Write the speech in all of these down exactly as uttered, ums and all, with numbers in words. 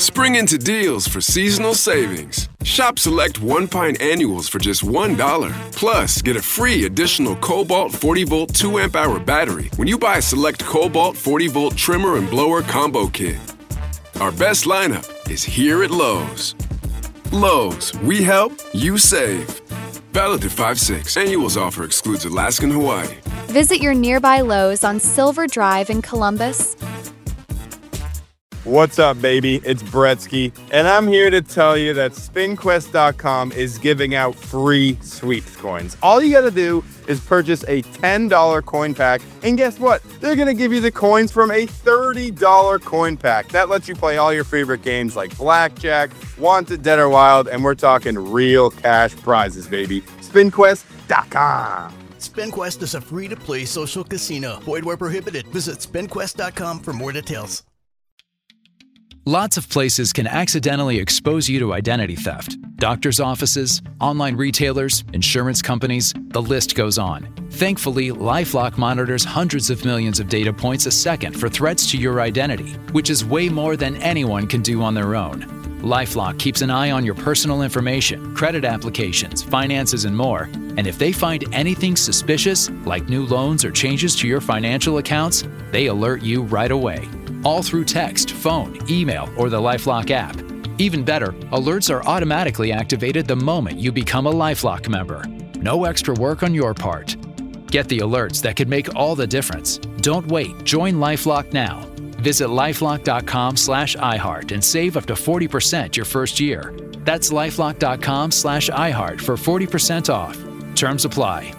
Spring into deals for seasonal savings. Shop select one pint annuals for just one dollar. Plus, get a free additional Cobalt forty volt two amp hour battery when you buy a select Cobalt forty volt trimmer and blower combo kit. Our best lineup is here at Lowe's. Lowe's, we help, you save. Valid through five six. Annuals offer excludes Alaska and Hawaii. Visit your nearby Lowe's on Silver Drive in Columbus. What's up, baby? It's Bretsky, and I'm here to tell you that spin quest dot com is giving out free sweeps coins. All you gotta do is purchase a ten dollar coin pack, and guess what? They're gonna give you the coins from a thirty dollar coin pack. That lets you play all your favorite games like Blackjack, Wanted, Dead or Wild, and we're talking real cash prizes, baby. spin quest dot com. SpinQuest is a free-to-play social casino. Void where prohibited. Visit spin quest dot com for more details. Lots of places can accidentally expose you to identity theft. Doctors' offices, online retailers, insurance companies, the list goes on. Thankfully, LifeLock monitors hundreds of millions of data points a second for threats to your identity, which is way more than anyone can do on their own. LifeLock keeps an eye on your personal information, credit applications, finances, and more. And if they find anything suspicious, like new loans or changes to your financial accounts, they alert you right away. All through text, phone, email, or the LifeLock app. Even better, alerts are automatically activated the moment you become a LifeLock member. No extra work on your part. Get the alerts that could make all the difference. Don't wait. Join LifeLock now. Visit lifelock dot com slash iHeart and save up to forty percent your first year. That's lifelock dot com slash iHeart for forty percent off. Terms apply.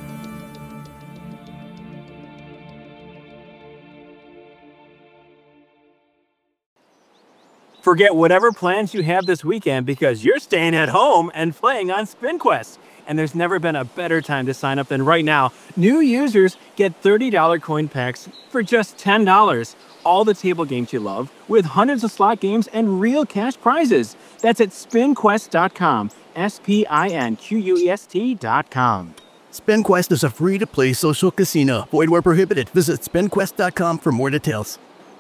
Forget whatever plans you have this weekend because you're staying at home and playing on SpinQuest. And there's never been a better time to sign up than right now. New users get thirty dollar coin packs for just ten dollars. All the table games you love with hundreds of slot games and real cash prizes. That's at spin quest dot com. S P I N Q U E S T dot com. SpinQuest is a free-to-play social casino. Void where prohibited. Visit spin quest dot com for more details.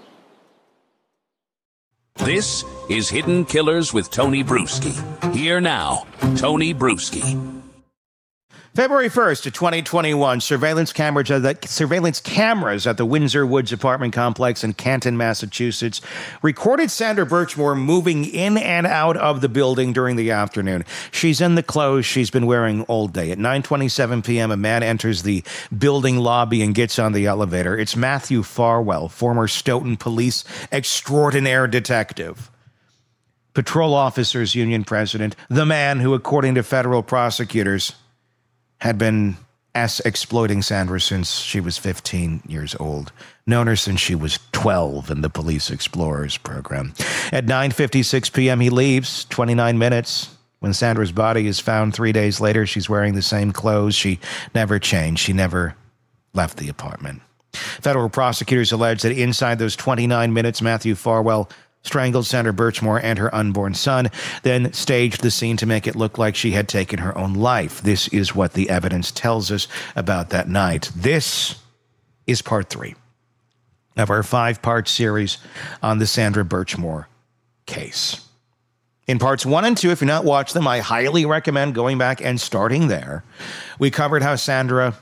This is Hidden Killers with Tony Bruschi. Here now, Tony Bruschi. February first of twenty twenty-one, surveillance cameras at the, surveillance cameras at the Windsor Woods apartment complex in Canton, Massachusetts, recorded Sandra Birchmore moving in and out of the building during the afternoon. She's in the clothes she's been wearing all day. At nine twenty-seven p.m., a man enters the building lobby and gets on the elevator. It's Matthew Farwell, former Stoughton police extraordinaire detective, patrol officers union president, the man who, according to federal prosecutors, had been ass exploiting Sandra since she was fifteen years old, known her since she was twelve in the Police Explorers program. At nine fifty-six p.m., he leaves, twenty-nine minutes. When Sandra's body is found three days later, she's wearing the same clothes. She never changed. She never left the apartment. Federal prosecutors allege that inside those twenty-nine minutes, Matthew Farwell strangled Sandra Birchmore and her unborn son, then staged the scene to make it look like she had taken her own life. This is what the evidence tells us about that night. This is part three of our five-part series on the Sandra Birchmore case. In parts one and two, if you've not watched them, I highly recommend going back and starting there. We covered how Sandra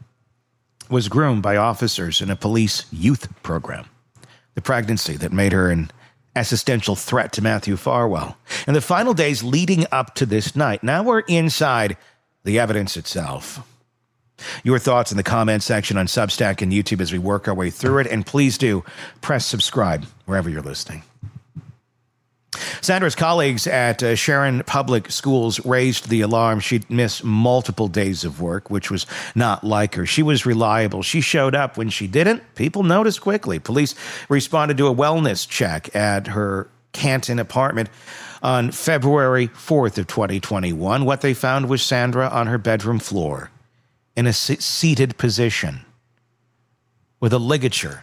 was groomed by officers in a police youth program, the pregnancy that made her an existential threat to Matthew Farwell, and the final days leading up to this night. Now we're inside the evidence itself. Your thoughts in the comment section on Substack and YouTube as we work our way through it, and please do press subscribe wherever you're listening. Sandra's colleagues at uh, Sharon Public Schools raised the alarm. She'd missed multiple days of work, which was not like her. She was reliable. She showed up. When she didn't, people noticed quickly. Police responded to a wellness check at her Canton apartment on February fourth of twenty twenty-one. What they found was Sandra on her bedroom floor in a se- seated position with a ligature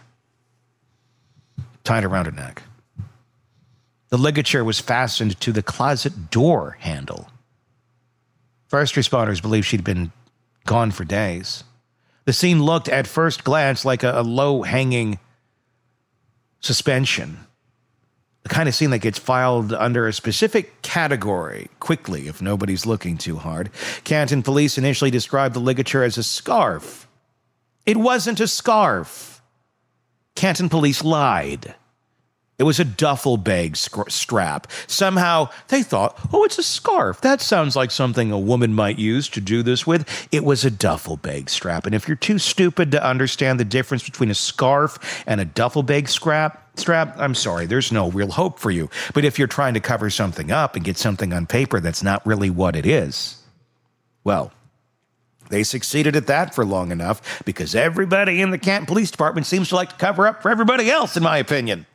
tied around her neck. The ligature was fastened to the closet door handle. First responders believe she'd been gone for days. The scene looked at first glance like a, a low-hanging suspension. The kind of scene that gets filed under a specific category quickly if nobody's looking too hard. Canton police initially described the ligature as a scarf. It wasn't a scarf. Canton police lied. It was a duffel bag sc- strap. Somehow they thought, oh, it's a scarf. That sounds like something a woman might use to do this with. It was a duffel bag strap. And if you're too stupid to understand the difference between a scarf and a duffel bag strap, strap, I'm sorry, there's no real hope for you. But if you're trying to cover something up and get something on paper that's not really what it is, well, they succeeded at that for long enough because everybody in the Canton Police Department seems to like to cover up for everybody else, in my opinion.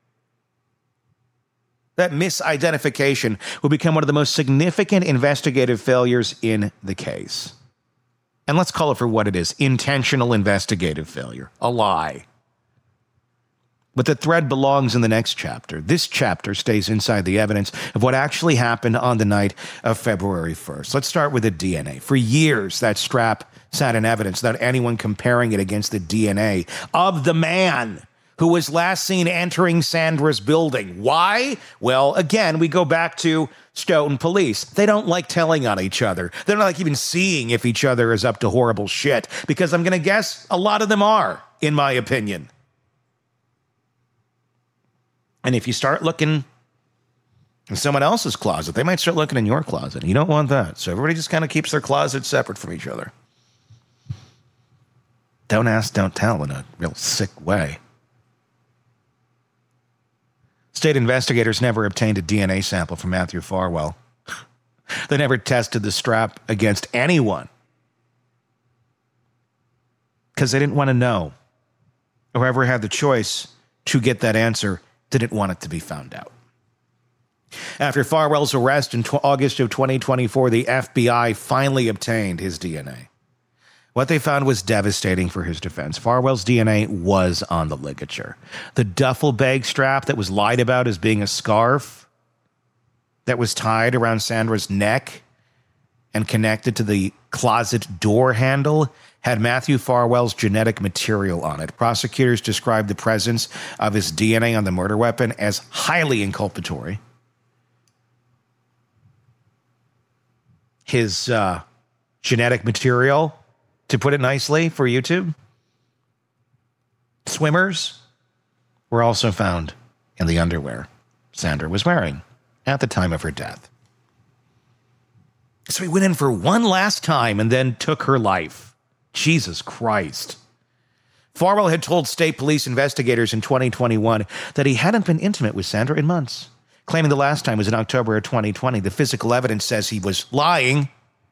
That misidentification will become one of the most significant investigative failures in the case. And let's call it for what it is, intentional investigative failure, a lie. But the thread belongs in the next chapter. This chapter stays inside the evidence of what actually happened on the night of February first. Let's start with the D N A. For years, that strap sat in evidence without anyone comparing it against the D N A of the man who was last seen entering Sandra's building. Why? Well, again, we go back to Stoughton police. They don't like telling on each other. They don't like even seeing if each other is up to horrible shit, because I'm going to guess a lot of them are, in my opinion. And if you start looking in someone else's closet, they might start looking in your closet. You don't want that. So everybody just kind of keeps their closets separate from each other. Don't ask, don't tell in a real sick way. State investigators never obtained a D N A sample from Matthew Farwell. They never tested the strap against anyone because they didn't want to know. Whoever had the choice to get that answer didn't want it to be found out. After Farwell's arrest in tw- August of twenty twenty-four, the F B I finally obtained his D N A. What they found was devastating for his defense. Farwell's D N A was on the ligature. The duffel bag strap that was lied about as being a scarf that was tied around Sandra's neck and connected to the closet door handle had Matthew Farwell's genetic material on it. Prosecutors described the presence of his D N A on the murder weapon as highly inculpatory. His uh, genetic material, to put it nicely for YouTube, swimmers were also found in the underwear Sandra was wearing at the time of her death. So he went in for one last time and then took her life. Jesus Christ. Farwell had told state police investigators in twenty twenty-one that he hadn't been intimate with Sandra in months, claiming the last time was in October of twenty twenty. The physical evidence says he was lying.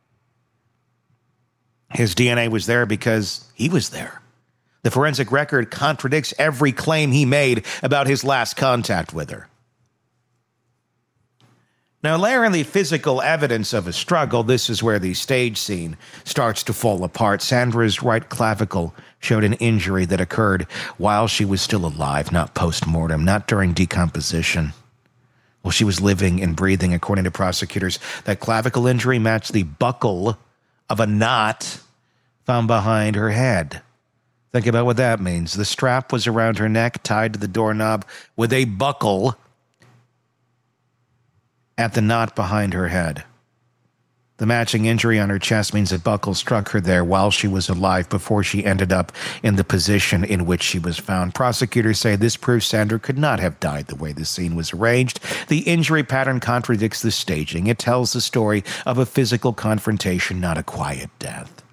His D N A was there because he was there. The forensic record contradicts every claim he made about his last contact with her. Now, layer in the physical evidence of a struggle. This is where the stage scene starts to fall apart. Sandra's right clavicle showed an injury that occurred while she was still alive, not post-mortem, not during decomposition. While she was living and breathing, according to prosecutors, that clavicle injury matched the buckle of a knot found behind her head. Think about what that means. The strap was around her neck, tied to the doorknob with a buckle at the knot behind her head. The matching injury on her chest means a buckle struck her there while she was alive before she ended up in the position in which she was found. Prosecutors say this proves Sandra could not have died the way the scene was arranged. The injury pattern contradicts the staging. It tells the story of a physical confrontation, not a quiet death.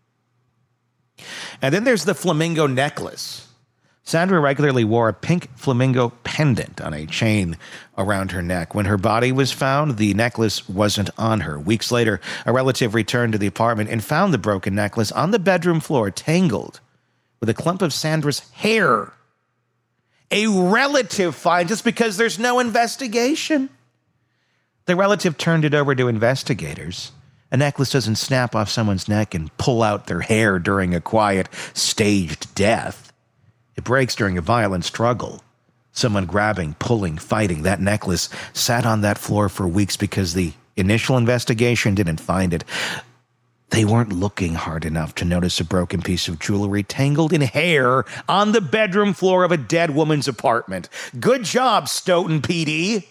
And then there's the flamingo necklace. Sandra regularly wore a pink flamingo pendant on a chain around her neck. When her body was found, the necklace wasn't on her. Weeks later, a relative returned to the apartment and found the broken necklace on the bedroom floor, tangled with a clump of Sandra's hair. A relative find just because there's no investigation. The relative turned it over to investigators. A necklace doesn't snap off someone's neck and pull out their hair during a quiet, staged death. It breaks during a violent struggle. Someone grabbing, pulling, fighting. That necklace sat on that floor for weeks because the initial investigation didn't find it. They weren't looking hard enough to notice a broken piece of jewelry tangled in hair on the bedroom floor of a dead woman's apartment. Good job, Stoughton P D.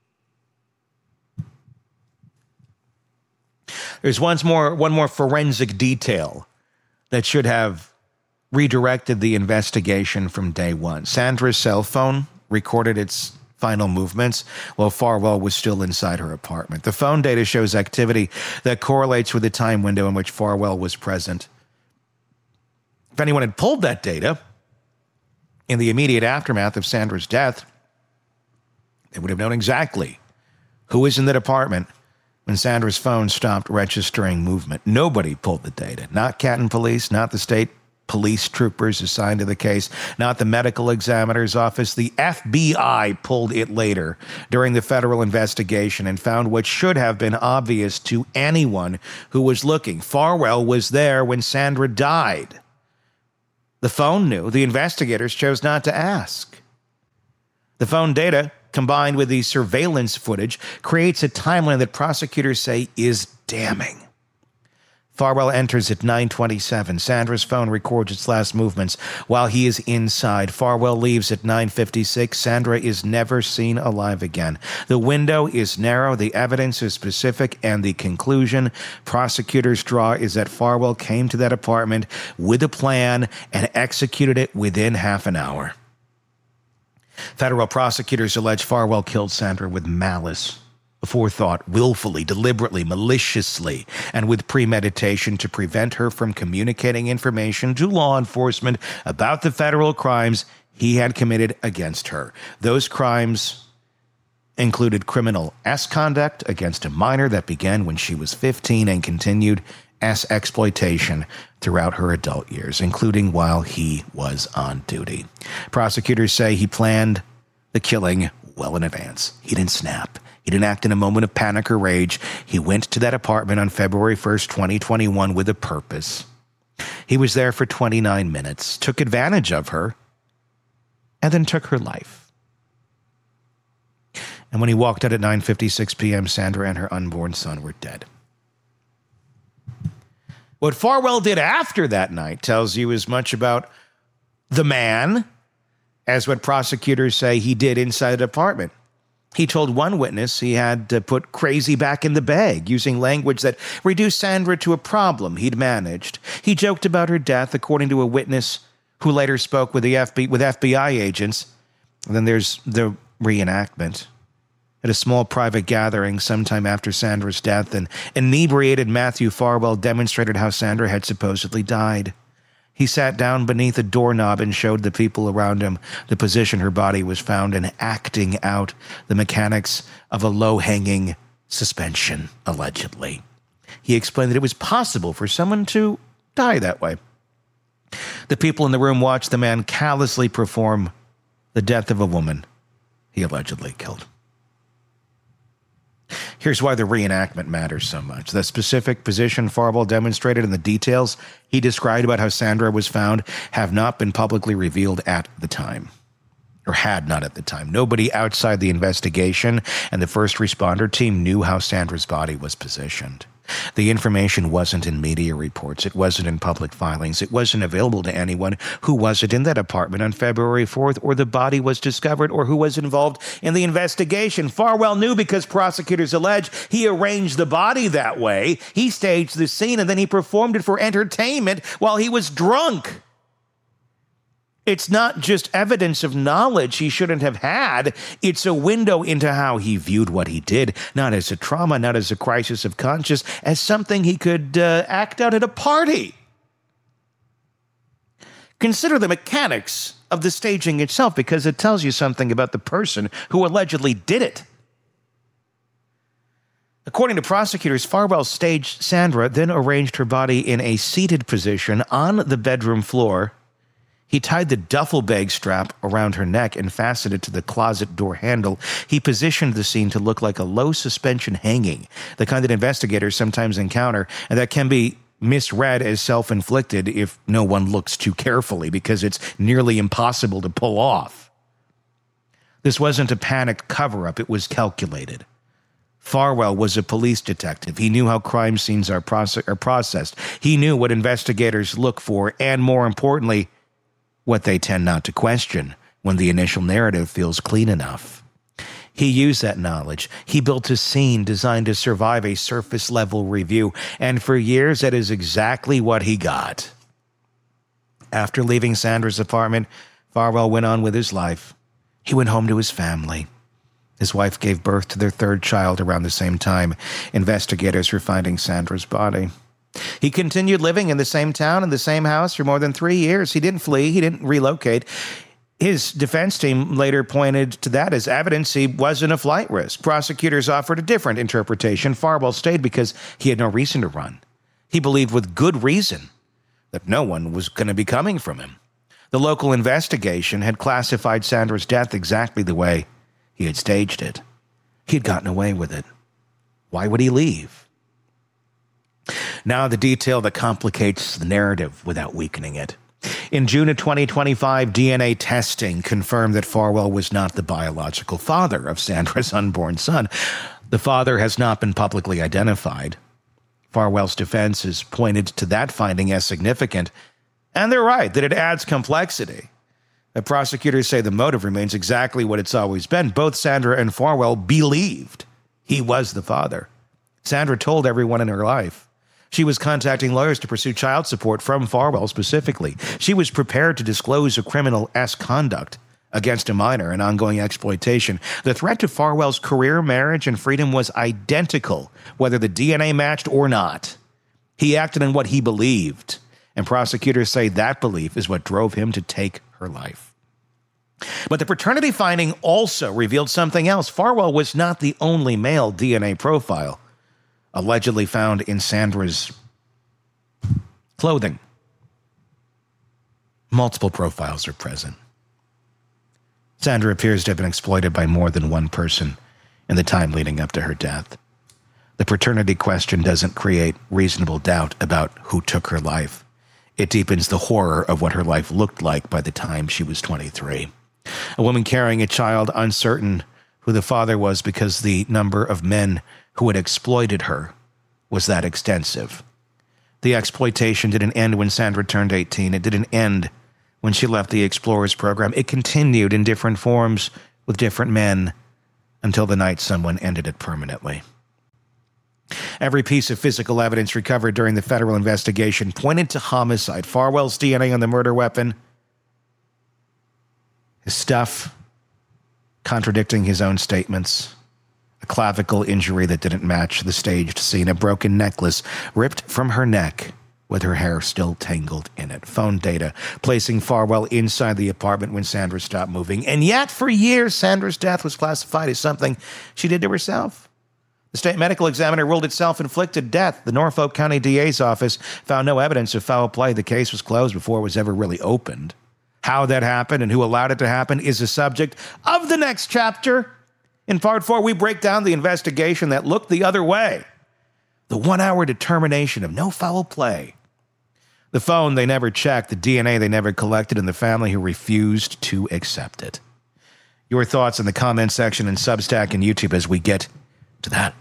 There's one more, one more forensic detail that should have redirected the investigation from day one. Sandra's cell phone recorded its final movements while Farwell was still inside her apartment. The phone data shows activity that correlates with the time window in which Farwell was present. If anyone had pulled that data in the immediate aftermath of Sandra's death, they would have known exactly who was in that apartment when Sandra's phone stopped registering movement. Nobody pulled the data. Not Canton Police, not the state police troopers assigned to the case, not the medical examiner's office. The F B I pulled it later during the federal investigation and found what should have been obvious to anyone who was looking. Farwell was there when Sandra died. The phone knew. The investigators chose not to ask. The phone data, combined with the surveillance footage, creates a timeline that prosecutors say is damning. Farwell enters at nine twenty-seven. Sandra's phone records its last movements while he is inside. Farwell leaves at nine fifty-six. Sandra is never seen alive again. The window is narrow, the evidence is specific, and the conclusion prosecutors draw is that Farwell came to that apartment with a plan and executed it within half an hour. Federal prosecutors allege Farwell killed Sandra with malice, forethought, willfully, deliberately, maliciously, and with premeditation to prevent her from communicating information to law enforcement about the federal crimes he had committed against her. Those crimes included criminal S-conduct against a minor that began when she was fifteen and continued S-exploitation throughout her adult years, including while he was on duty. Prosecutors say he planned the killing well in advance. He didn't snap. He didn't act in a moment of panic or rage. He went to that apartment on February first, twenty twenty-one with a purpose. He was there for twenty-nine minutes, took advantage of her, and then took her life. And when he walked out at nine fifty-six p.m., Sandra and her unborn son were dead. What Farwell did after that night tells you as much about the man as what prosecutors say he did inside the apartment. He told one witness he had to put crazy back in the bag, using language that reduced Sandra to a problem he'd managed. He joked about her death, according to a witness who later spoke with the F B I, with F B I agents. And then there's the reenactment. At a small private gathering sometime after Sandra's death, an inebriated Matthew Farwell demonstrated how Sandra had supposedly died. He sat down beneath a doorknob and showed the people around him the position her body was found in, acting out the mechanics of a low-hanging suspension, allegedly. He explained that it was possible for someone to die that way. The people in the room watched the man callously perform the death of a woman he allegedly killed. Here's why the reenactment matters so much. The specific position Farwell demonstrated and the details he described about how Sandra was found have not been publicly revealed at the time, or had not at the time. Nobody outside the investigation and the first responder team knew how Sandra's body was positioned. The information wasn't in media reports. It wasn't in public filings. It wasn't available to anyone who wasn't in that apartment on February fourth, or the body was discovered, or who was involved in the investigation. Farwell knew because prosecutors allege he arranged the body that way. He staged the scene and then he performed it for entertainment while he was drunk. It's not just evidence of knowledge he shouldn't have had. It's a window into how he viewed what he did, not as a trauma, not as a crisis of conscience, as something he could uh, act out at a party. Consider the mechanics of the staging itself, because it tells you something about the person who allegedly did it. According to prosecutors, Farwell staged Sandra, then arranged her body in a seated position on the bedroom floor. He tied the duffel bag strap around her neck and fastened it to the closet door handle. He positioned the scene to look like a low suspension hanging, the kind that investigators sometimes encounter, and that can be misread as self-inflicted if no one looks too carefully, because it's nearly impossible to pull off. This wasn't a panicked cover-up. It was calculated. Farwell was a police detective. He knew how crime scenes are, proce- are processed. He knew what investigators look for, and more importantly, what they tend not to question when the initial narrative feels clean enough. He used that knowledge. He built a scene designed to survive a surface-level review, and for years, that is exactly what he got. After leaving Sandra's apartment, Farwell went on with his life. He went home to his family. His wife gave birth to their third child around the same time investigators were finding Sandra's body. He continued living in the same town, in the same house for more than three years. He didn't flee. He didn't relocate. His defense team later pointed to that as evidence he wasn't a flight risk. Prosecutors offered a different interpretation. Farwell stayed because he had no reason to run. He believed with good reason that no one was going to be coming from him. The local investigation had classified Sandra's death exactly the way he had staged it. He had gotten away with it. Why would he leave? Now the detail that complicates the narrative without weakening it. In June of twenty twenty-five, D N A testing confirmed that Farwell was not the biological father of Sandra's unborn son. The father has not been publicly identified. Farwell's defense has pointed to that finding as significant, and they're right that it adds complexity. The prosecutors say the motive remains exactly what it's always been. Both Sandra and Farwell believed he was the father. Sandra told everyone in her life. She was contacting lawyers to pursue child support from Farwell specifically. She was prepared to disclose a criminal-esque conduct against a minor and ongoing exploitation. The threat to Farwell's career, marriage, and freedom was identical, whether the D N A matched or not. He acted on what he believed, and prosecutors say that belief is what drove him to take her life. But the paternity finding also revealed something else. Farwell was not the only male D N A profile allegedly found in Sandra's clothing. Multiple profiles are present. Sandra appears to have been exploited by more than one person in the time leading up to her death. The paternity question doesn't create reasonable doubt about who took her life. It deepens the horror of what her life looked like by the time she was twenty-three. A woman carrying a child, uncertain who the father was because the number of men who had exploited her was that extensive. The exploitation didn't end when Sandra turned eighteen. It didn't end when she left the Explorers program. It continued in different forms with different men until the night someone ended it permanently. Every piece of physical evidence recovered during the federal investigation pointed to homicide. Farwell's D N A on the murder weapon, his stuff contradicting his own statements, a clavicle injury that didn't match the staged scene, a broken necklace ripped from her neck with her hair still tangled in it, phone data placing Farwell inside the apartment when Sandra stopped moving. And yet, for years, Sandra's death was classified as something she did to herself. The state medical examiner ruled it self-inflicted death. The Norfolk County D A's office found no evidence of foul play. The case was closed before it was ever really opened. How that happened and who allowed it to happen is the subject of the next chapter. In part four, we break down the investigation that looked the other way. The one-hour determination of no foul play. The phone they never checked, the D N A they never collected, and the family who refused to accept it. Your thoughts in the comment section and Substack and YouTube as we get to that.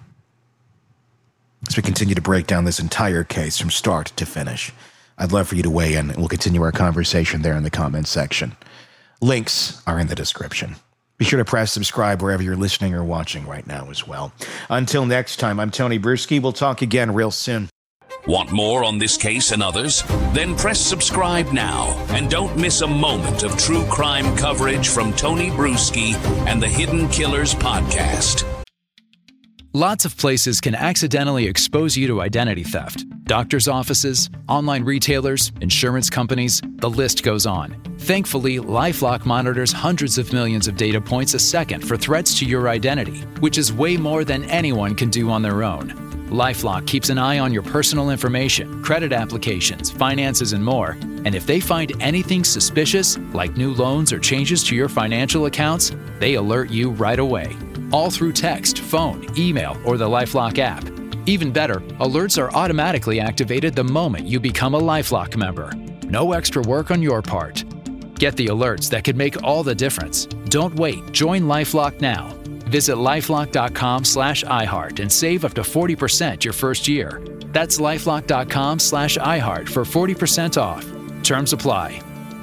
As we continue to break down this entire case from start to finish. I'd love for you to weigh in, and we'll continue our conversation there in the comments section. Links are in the description. Be sure to press subscribe wherever you're listening or watching right now as well. Until next time, I'm Tony Bruschi. We'll talk again real soon. Want more on this case and others? Then press subscribe now and don't miss a moment of true crime coverage from Tony Bruschi and the Hidden Killers podcast. Lots of places can accidentally expose you to identity theft. Doctors' offices, online retailers, insurance companies, the list goes on. Thankfully, LifeLock monitors hundreds of millions of data points a second for threats to your identity, which is way more than anyone can do on their own. LifeLock keeps an eye on your personal information, credit applications, finances, and more. And if they find anything suspicious, like new loans or changes to your financial accounts, they alert you right away. All through text, phone, email, or the LifeLock app. Even better, alerts are automatically activated the moment you become a LifeLock member. No extra work on your part. Get the alerts that could make all the difference. Don't wait. Join LifeLock now. Visit lifelock.com slash iHeart and save up to forty percent your first year. That's lifelock.com slash iHeart for forty percent off. Terms apply.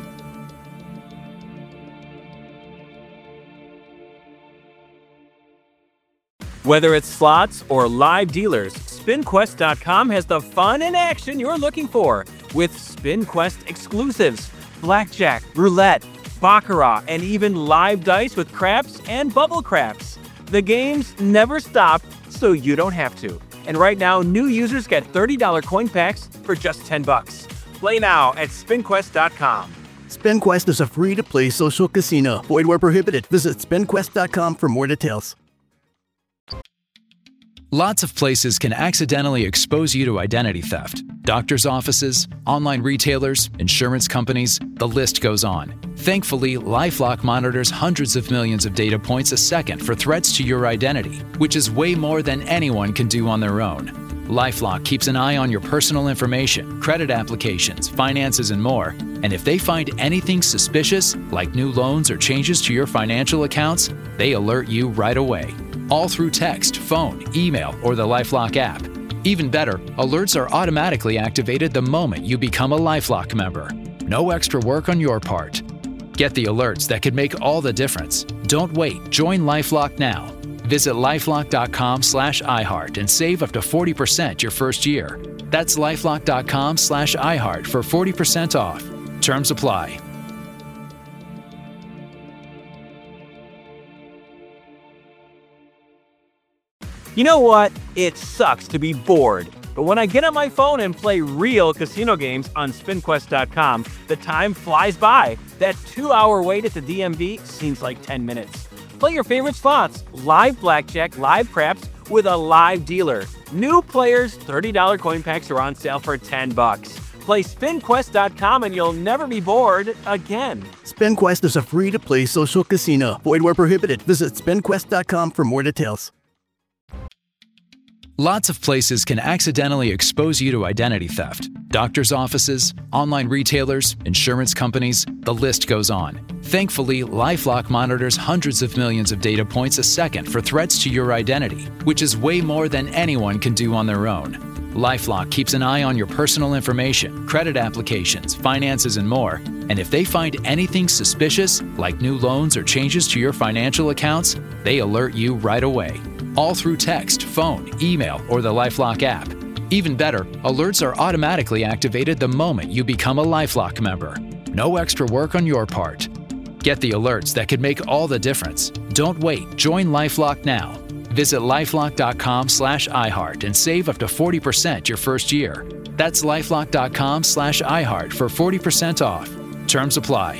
Whether it's slots or live dealers, spin quest dot com has the fun and action you're looking for with SpinQuest exclusives, blackjack, roulette, baccarat, and even live dice with craps and bubble craps. The games never stop, so you don't have to. And right now, new users get thirty dollars coin packs for just ten bucks. Play now at spin quest dot com. SpinQuest is a free-to-play social casino. Void where prohibited. Visit spin quest dot com for more details. Lots of places can accidentally expose you to identity theft. Doctors' offices, online retailers, insurance companies, the list goes on. Thankfully, LifeLock monitors hundreds of millions of data points a second for threats to your identity, which is way more than anyone can do on their own. LifeLock keeps an eye on your personal information, credit applications, finances, and more. And if they find anything suspicious, like new loans or changes to your financial accounts, they alert you right away. All through text, phone, email, or the LifeLock app. Even better, alerts are automatically activated the moment you become a LifeLock member. No extra work on your part. Get the alerts that could make all the difference. Don't wait. Join LifeLock now. Visit lifelock.com slash iHeart and save up to forty percent your first year. That's lifelock.com slash iHeart for forty percent off. Terms apply. You know what? It sucks to be bored. But when I get on my phone and play real casino games on spin quest dot com, the time flies by. That two-hour wait at the D M V seems like ten minutes. Play your favorite slots, live blackjack, live craps, with a live dealer. New players, thirty dollars coin packs are on sale for ten bucks. Play spin quest dot com and you'll never be bored again. SpinQuest is a free-to-play social casino. Void where prohibited. Visit spin quest dot com for more details. Lots of places can accidentally expose you to identity theft. Doctors' offices, online retailers, insurance companies, the list goes on. Thankfully, LifeLock monitors hundreds of millions of data points a second for threats to your identity, which is way more than anyone can do on their own. LifeLock keeps an eye on your personal information, credit applications, finances, and more. And if they find anything suspicious, like new loans or changes to your financial accounts, they alert you right away. All through text, phone, email, or the LifeLock app. Even better, alerts are automatically activated the moment you become a LifeLock member. No extra work on your part. Get the alerts that could make all the difference. Don't wait. Join LifeLock now. Visit lifelock.com slash iHeart and save up to forty percent your first year. That's lifelock.com slash iHeart for forty percent off. Terms apply.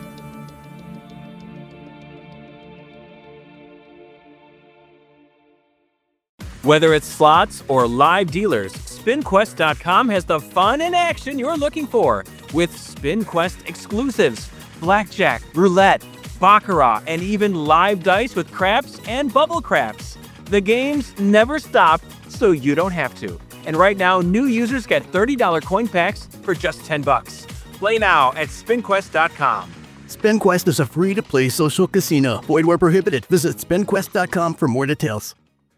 Whether it's slots or live dealers, spin quest dot com has the fun and action you're looking for with SpinQuest exclusives, blackjack, roulette, baccarat, and even live dice with craps and bubble craps. The games never stop, so you don't have to. And right now, new users get thirty dollars coin packs for just ten bucks. Play now at spin quest dot com. SpinQuest is a free-to-play social casino. Void where prohibited. Visit spin quest dot com for more details.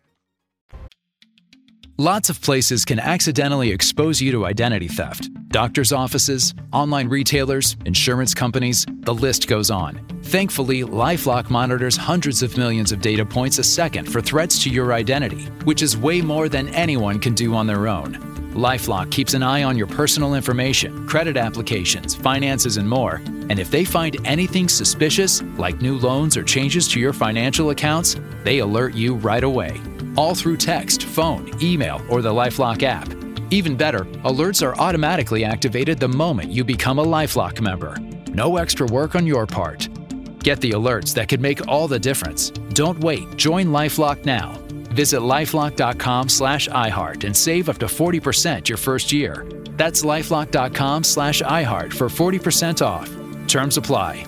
Lots of places can accidentally expose you to identity theft. Doctors' offices, online retailers, insurance companies, the list goes on. Thankfully, LifeLock monitors hundreds of millions of data points a second for threats to your identity, which is way more than anyone can do on their own. LifeLock keeps an eye on your personal information, credit applications, finances, and more. And if they find anything suspicious, like new loans or changes to your financial accounts, they alert you right away. All through text, phone, email, or the LifeLock app. Even better, alerts are automatically activated the moment you become a LifeLock member. No extra work on your part. Get the alerts that could make all the difference. Don't wait. Join LifeLock now. Visit lifelock.com slash iHeart and save up to forty percent your first year. That's lifelock.com slash iHeart for forty percent off. Terms apply.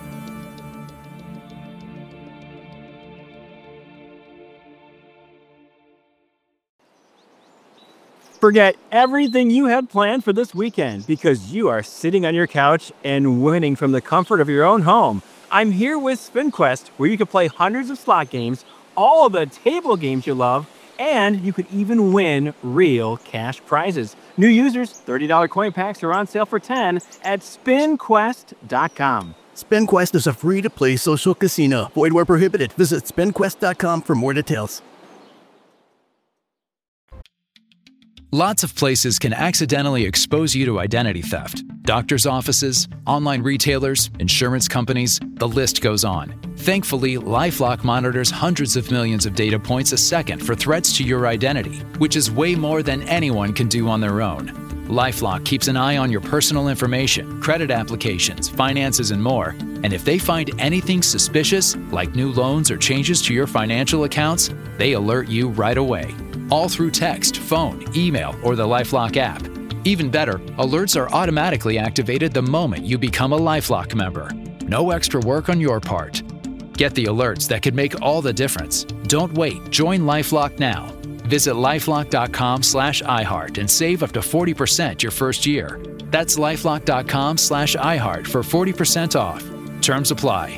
Forget everything you had planned for this weekend because you are sitting on your couch and winning from the comfort of your own home. I'm here with SpinQuest, where you can play hundreds of slot games all of the table games you love, and you could even win real cash prizes. New users, thirty dollars coin packs are on sale for ten dollars at spin quest dot com. SpinQuest is a free-to-play social casino. Void where prohibited. Visit spin quest dot com for more details. Lots of places can accidentally expose you to identity theft. Doctors' offices, online retailers, insurance companies, the list goes on. Thankfully, LifeLock monitors hundreds of millions of data points a second for threats to your identity, which is way more than anyone can do on their own. LifeLock keeps an eye on your personal information, credit applications, finances, and more. And if they find anything suspicious, like new loans or changes to your financial accounts, they alert you right away. All through text, phone, email, or the LifeLock app. Even better, alerts are automatically activated the moment you become a LifeLock member. No extra work on your part. Get the alerts that could make all the difference. Don't wait. Join LifeLock now. Visit lifelock dot com slash iHeart and save up to forty percent your first year. That's lifelock dot com slash iHeart for forty percent off. Terms apply.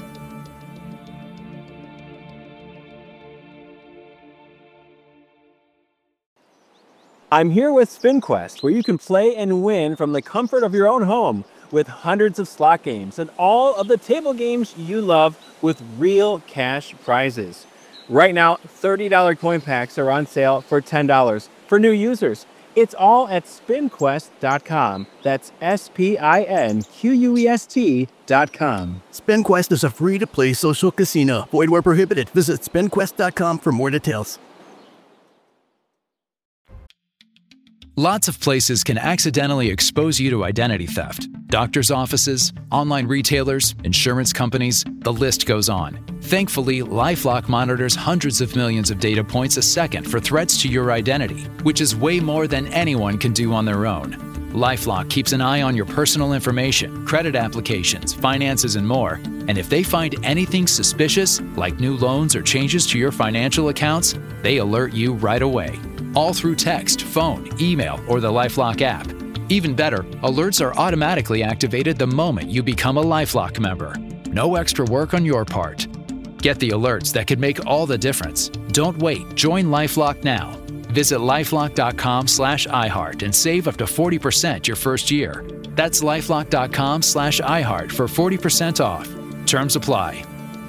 I'm here with SpinQuest, where you can play and win from the comfort of your own home with hundreds of slot games and all of the table games you love with real cash prizes. Right now, thirty dollars coin packs are on sale for ten dollars for new users. It's all at spin quest dot com. That's S P I N Q U E S T dot com. SpinQuest is a free-to-play social casino. Void where prohibited. Visit spin quest dot com for more details. Lots of places can accidentally expose you to identity theft. Doctors' offices, online retailers, insurance companies, the list goes on. Thankfully, LifeLock monitors hundreds of millions of data points a second for threats to your identity, which is way more than anyone can do on their own. LifeLock keeps an eye on your personal information, credit applications, finances, and more. And if they find anything suspicious, like new loans or changes to your financial accounts, they alert you right away. All through text, phone, email, or the LifeLock app. Even better, alerts are automatically activated the moment you become a LifeLock member. No extra work on your part. Get the alerts that could make all the difference. Don't wait. Join LifeLock now. Visit lifelock dot com slash iHeart and save up to forty percent your first year. That's lifelock dot com slash iHeart for forty percent off. Terms apply.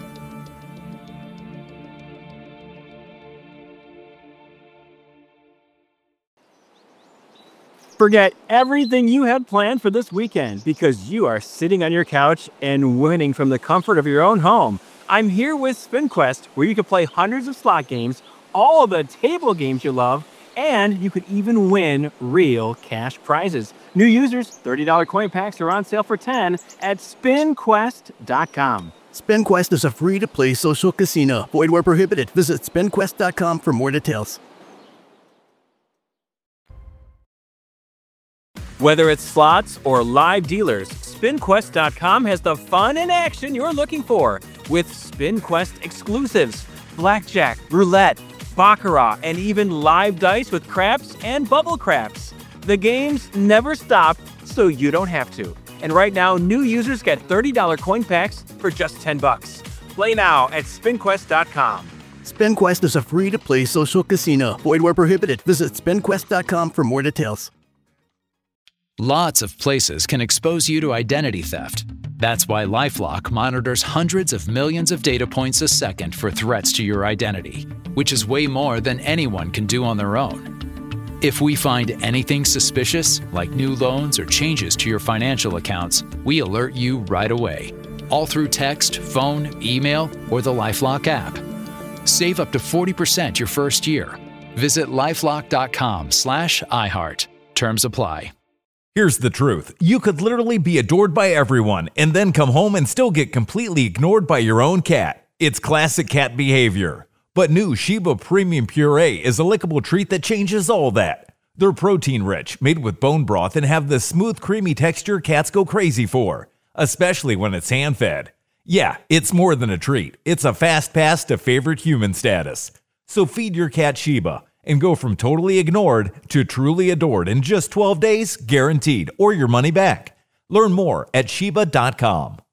Forget everything you had planned for this weekend because you are sitting on your couch and winning from the comfort of your own home. I'm here with SpinQuest, where you can play hundreds of slot games, all of the table games you love, and you could even win real cash prizes. New users, thirty dollars coin packs are on sale for ten dollars at spin quest dot com. SpinQuest is a free-to-play social casino. Void where prohibited. Visit spin quest dot com for more details. Whether it's slots or live dealers, spin quest dot com has the fun and action you're looking for with SpinQuest exclusives, blackjack, roulette, baccarat, and even live dice with craps and bubble craps. The games never stop, so you don't have to. And right now, new users get thirty dollars coin packs for just ten bucks. Play now at spin quest dot com. SpinQuest is a free-to-play social casino. Void where prohibited. Visit spin quest dot com for more details. Lots of places can expose you to identity theft. That's why LifeLock monitors hundreds of millions of data points a second for threats to your identity, which is way more than anyone can do on their own. If we find anything suspicious, like new loans or changes to your financial accounts, we alert you right away. All through text, phone, email, or the LifeLock app. Save up to forty percent your first year. Visit lifelock dot com slash iHeart. Terms apply. Here's the truth. You could literally be adored by everyone and then come home and still get completely ignored by your own cat. It's classic cat behavior. But new Sheba Premium Puree is a lickable treat that changes all that. They're protein-rich, made with bone broth, and have the smooth, creamy texture cats go crazy for, especially when it's hand-fed. Yeah, it's more than a treat. It's a fast pass to favorite human status. So feed your cat Sheba and go from totally ignored to truly adored in just twelve days, guaranteed, or your money back. Learn more at sheba dot com.